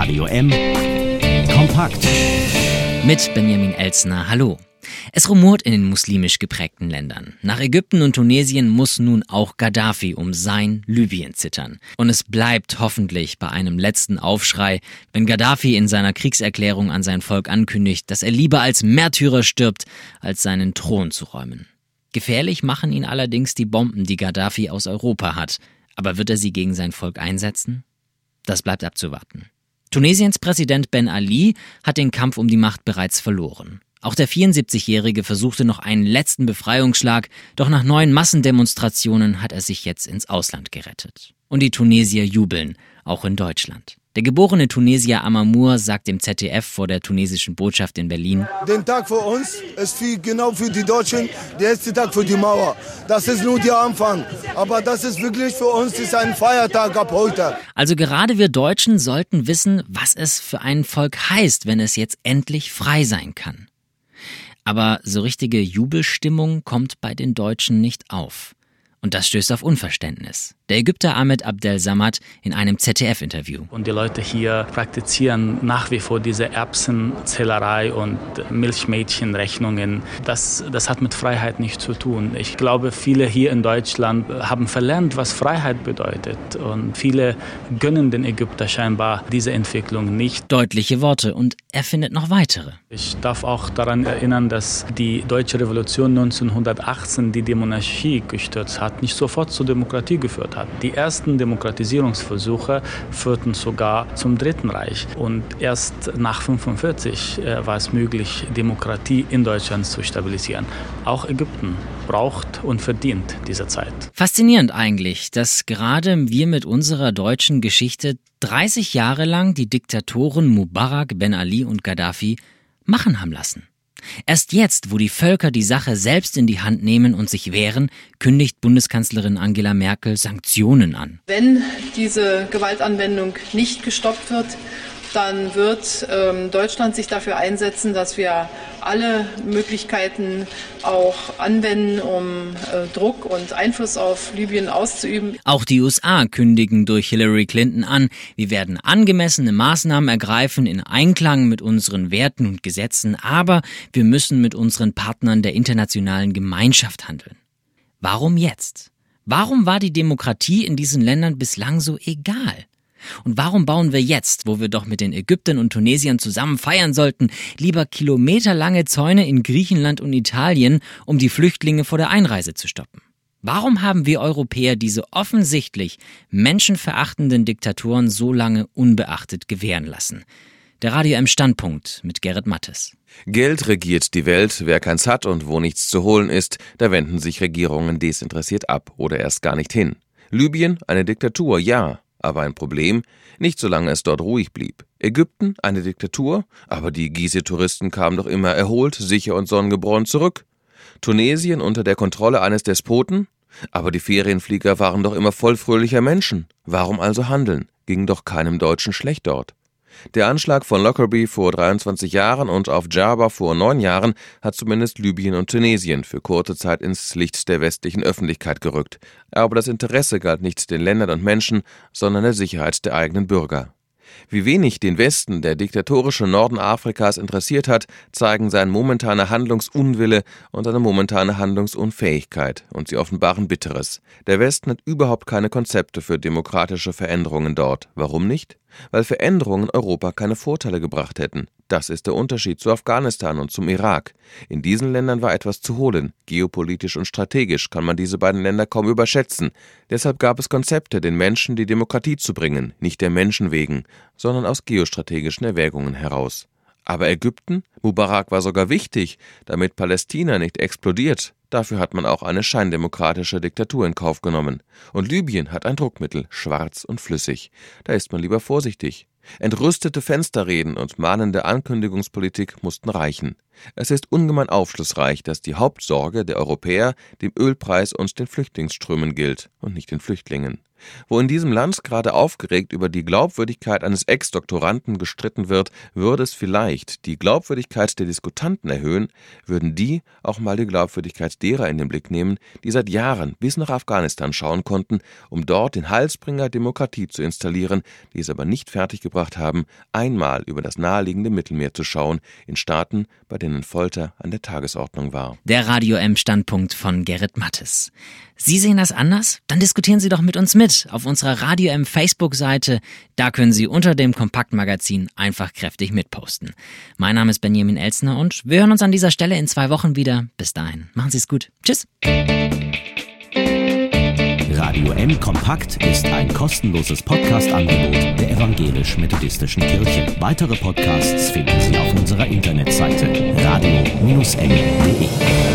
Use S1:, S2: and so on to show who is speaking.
S1: Radio M. Kompakt.
S2: Mit Benjamin Elstner, hallo. Es rumort in den muslimisch geprägten Ländern. Nach Ägypten und Tunesien muss nun auch Gaddafi um sein Libyen zittern. Und es bleibt hoffentlich bei einem letzten Aufschrei, wenn Gaddafi in seiner Kriegserklärung an sein Volk ankündigt, dass er lieber als Märtyrer stirbt, als seinen Thron zu räumen. Gefährlich machen ihn allerdings die Bomben, die Gaddafi aus Europa hat. Aber wird er sie gegen sein Volk einsetzen? Das bleibt abzuwarten. Tunesiens Präsident Ben Ali hat den Kampf um die Macht bereits verloren. Auch der 74-Jährige versuchte noch einen letzten Befreiungsschlag, doch nach 9 Massendemonstrationen hat er sich jetzt ins Ausland gerettet. Und die Tunesier jubeln, auch in Deutschland. Der geborene Tunesier Amamour sagt dem ZDF vor der tunesischen Botschaft in Berlin:
S3: Der Tag für uns ist genau für die Deutschen der erste Tag für die Mauer. Das ist nur der Anfang. Aber das ist wirklich für uns ist ein Feiertag ab heute.
S2: Also gerade wir Deutschen sollten wissen, was es für ein Volk heißt, wenn es jetzt endlich frei sein kann. Aber so richtige Jubelstimmung kommt bei den Deutschen nicht auf. Und das stößt auf Unverständnis. Der Ägypter Ahmed Abdel Samad in einem ZDF-Interview.
S4: Und die Leute hier praktizieren nach wie vor diese Erbsenzählerei und Milchmädchenrechnungen. Das hat mit Freiheit nichts zu tun. Ich glaube, viele hier in Deutschland haben verlernt, was Freiheit bedeutet. Und viele gönnen den Ägypter scheinbar diese Entwicklung nicht.
S2: Deutliche Worte, und er findet noch weitere.
S4: Ich darf auch daran erinnern, dass die Deutsche Revolution 1918, die die Monarchie gestürzt hat, nicht sofort zur Demokratie geführt hat. Die ersten Demokratisierungsversuche führten sogar zum Dritten Reich. Und erst nach 1945 war es möglich, Demokratie in Deutschland zu stabilisieren. Auch Ägypten braucht und verdient diese Zeit.
S2: Faszinierend eigentlich, dass gerade wir mit unserer deutschen Geschichte 30 Jahre lang die Diktatoren Mubarak, Ben Ali und Gaddafi machen haben lassen. Erst jetzt, wo die Völker die Sache selbst in die Hand nehmen und sich wehren, kündigt Bundeskanzlerin Angela Merkel Sanktionen an.
S5: Wenn diese Gewaltanwendung nicht gestoppt wird, dann wird Deutschland sich dafür einsetzen, dass wir alle Möglichkeiten auch anwenden, um Druck und Einfluss auf Libyen auszuüben.
S2: Auch die USA kündigen durch Hillary Clinton an, wir werden angemessene Maßnahmen ergreifen in Einklang mit unseren Werten und Gesetzen, aber wir müssen mit unseren Partnern der internationalen Gemeinschaft handeln. Warum jetzt? Warum war die Demokratie in diesen Ländern bislang so egal? Und warum bauen wir jetzt, wo wir doch mit den Ägyptern und Tunesiern zusammen feiern sollten, lieber kilometerlange Zäune in Griechenland und Italien, um die Flüchtlinge vor der Einreise zu stoppen? Warum haben wir Europäer diese offensichtlich menschenverachtenden Diktatoren so lange unbeachtet gewähren lassen? Der Radio M Standpunkt mit Gerrit Mattes.
S6: Geld regiert die Welt. Wer keins hat und wo nichts zu holen ist, da wenden sich Regierungen desinteressiert ab oder erst gar nicht hin. Libyen, eine Diktatur, ja. Aber ein Problem, nicht solange es dort ruhig blieb. Ägypten, eine Diktatur, aber die Gizeh-Touristen kamen doch immer erholt, sicher und sonnengebräunt zurück. Tunesien unter der Kontrolle eines Despoten, aber die Ferienflieger waren doch immer voll fröhlicher Menschen. Warum also handeln? Ging doch keinem Deutschen schlecht dort. Der Anschlag von Lockerbie vor 23 Jahren und auf Djerba vor 9 Jahren hat zumindest Libyen und Tunesien für kurze Zeit ins Licht der westlichen Öffentlichkeit gerückt. Aber das Interesse galt nicht den Ländern und Menschen, sondern der Sicherheit der eigenen Bürger. Wie wenig den Westen, der diktatorische Norden Afrikas, interessiert hat, zeigen sein momentaner Handlungsunwille und seine momentane Handlungsunfähigkeit. Und sie offenbaren Bitteres. Der Westen hat überhaupt keine Konzepte für demokratische Veränderungen dort. Warum nicht? Weil Veränderungen Europa keine Vorteile gebracht hätten. Das ist der Unterschied zu Afghanistan und zum Irak. In diesen Ländern war etwas zu holen. Geopolitisch und strategisch kann man diese beiden Länder kaum überschätzen. Deshalb gab es Konzepte, den Menschen die Demokratie zu bringen, nicht der Menschen wegen, sondern aus geostrategischen Erwägungen heraus. Aber Ägypten? Mubarak war sogar wichtig, damit Palästina nicht explodiert. Dafür hat man auch eine scheindemokratische Diktatur in Kauf genommen. Und Libyen hat ein Druckmittel, schwarz und flüssig. Da ist man lieber vorsichtig. Entrüstete Fensterreden und mahnende Ankündigungspolitik mussten reichen. Es ist ungemein aufschlussreich, dass die Hauptsorge der Europäer dem Ölpreis und den Flüchtlingsströmen gilt und nicht den Flüchtlingen. Wo in diesem Land gerade aufgeregt über die Glaubwürdigkeit eines Ex-Doktoranden gestritten wird, würde es vielleicht die Glaubwürdigkeit der Diskutanten erhöhen, würden die auch mal die Glaubwürdigkeit derer in den Blick nehmen, die seit Jahren bis nach Afghanistan schauen konnten, um dort den Heilsbringer Demokratie zu installieren, die es aber nicht fertiggebracht haben, einmal über das naheliegende Mittelmeer zu schauen, in Staaten, bei denen Folter an der Tagesordnung war.
S2: Der Radio M-Standpunkt von Gerrit Mattes. Sie sehen das anders? Dann diskutieren Sie doch mit uns mit auf unserer Radio M Facebook-Seite. Da können Sie unter dem Kompaktmagazin einfach kräftig mitposten. Mein Name ist Benjamin Elstner und wir hören uns an dieser Stelle in 2 Wochen wieder. Bis dahin, machen Sie es gut. Tschüss.
S1: Radio M Kompakt ist ein kostenloses Podcast-Angebot der Evangelisch-Methodistischen Kirche. Weitere Podcasts finden Sie auf unserer Internetseite radio-m.de.